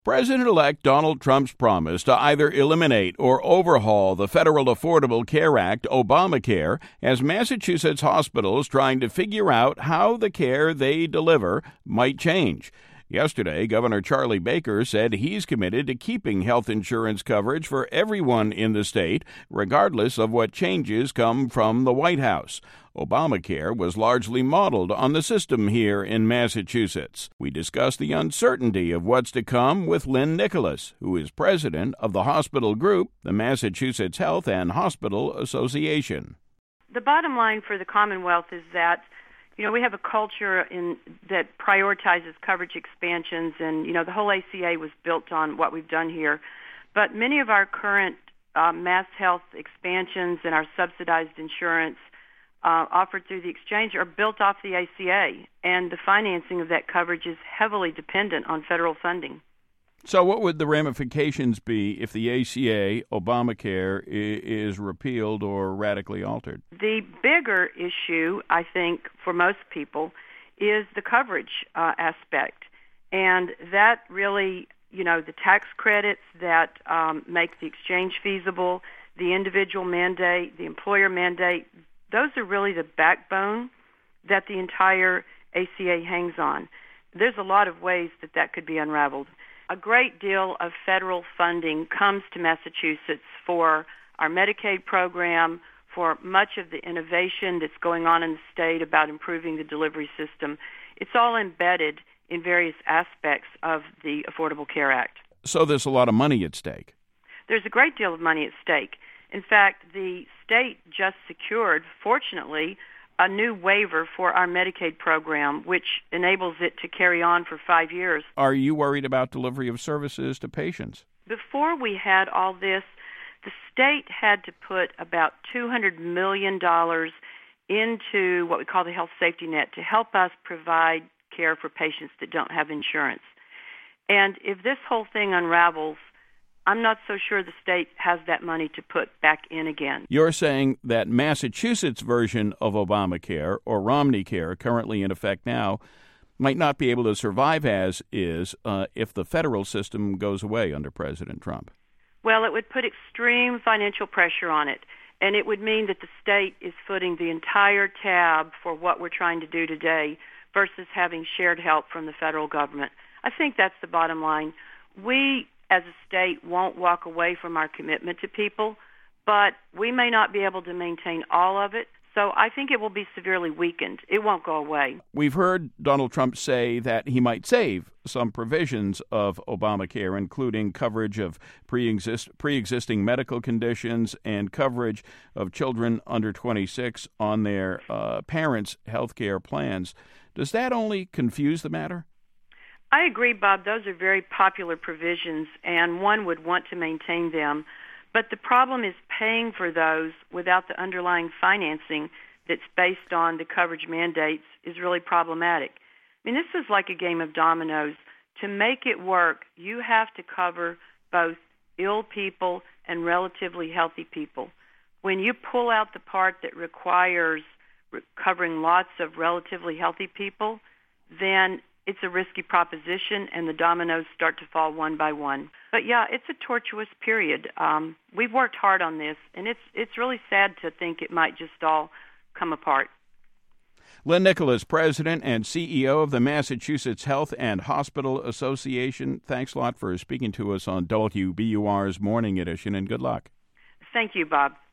President-elect Donald Trump's promise to either eliminate or overhaul the federal Affordable Care Act, Obamacare, has Massachusetts hospitals trying to figure out how the care they deliver might change. Yesterday, Governor Charlie Baker said he's committed to keeping health insurance coverage for everyone in the state, regardless of what changes come from the White House. Obamacare was largely modeled on the system here in Massachusetts. We discussed the uncertainty of what's to come with Lynn Nicholas, who is president of the hospital group, the Massachusetts Health and Hospital Association. The bottom line for the Commonwealth is that we have a culture that prioritizes coverage expansions, and, the whole ACA was built on what we've done here. But many of our current mass health expansions and our subsidized insurance offered through the exchange are built off the ACA, and the financing of that coverage is heavily dependent on federal funding. So what would the ramifications be if the ACA, Obamacare, is repealed or radically altered? The bigger issue, I think, for most people is the coverage aspect. And that really, the tax credits that make the exchange feasible, the individual mandate, the employer mandate, those are really the backbone that the entire ACA hangs on. There's a lot of ways that could be unraveled. A great deal of federal funding comes to Massachusetts for our Medicaid program, for much of the innovation that's going on in the state about improving the delivery system. It's all embedded in various aspects of the Affordable Care Act. So there's a lot of money at stake. There's a great deal of money at stake. In fact, the state just secured, fortunately, a new waiver for our Medicaid program, which enables it to carry on for 5 years. Are you worried about delivery of services to patients? Before we had all this, the state had to put about $200 million into what we call the health safety net to help us provide care for patients that don't have insurance. And if this whole thing unravels, I'm not so sure the state has that money to put back in again. You're saying that Massachusetts' version of Obamacare, or Romney Care, currently in effect now, might not be able to survive as is if the federal system goes away under President Trump. Well, it would put extreme financial pressure on it, and it would mean that the state is footing the entire tab for what we're trying to do today versus having shared help from the federal government. I think that's the bottom line. We, as a state, won't walk away from our commitment to people, but we may not be able to maintain all of it. So I think it will be severely weakened. It won't go away. We've heard Donald Trump say that he might save some provisions of Obamacare, including coverage of pre-existing medical conditions and coverage of children under 26 on their parents' health care plans. Does that only confuse the matter? I agree, Bob. Those are very popular provisions, and one would want to maintain them. But the problem is paying for those without the underlying financing that's based on the coverage mandates is really problematic. I mean, this is like a game of dominoes. To make it work, you have to cover both ill people and relatively healthy people. When you pull out the part that requires covering lots of relatively healthy people, then it's a risky proposition, and the dominoes start to fall one by one. But yeah, it's a tortuous period. We've worked hard on this, and it's really sad to think it might just all come apart. Lynn Nicholas, President and CEO of the Massachusetts Health and Hospital Association, thanks a lot for speaking to us on WBUR's Morning Edition, and good luck. Thank you, Bob.